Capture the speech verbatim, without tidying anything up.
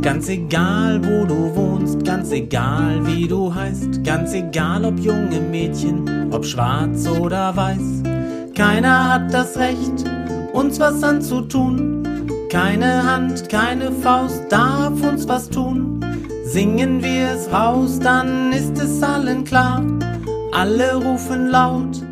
Ganz egal, wo du wohnst, ganz egal, wie du heißt, ganz egal, ob junge Mädchen, ob schwarz oder weiß. Keiner hat das Recht, uns was anzutun. Keine Hand, keine Faust darf uns was tun. Singen wir es raus, dann ist es allen klar. Alle rufen laut,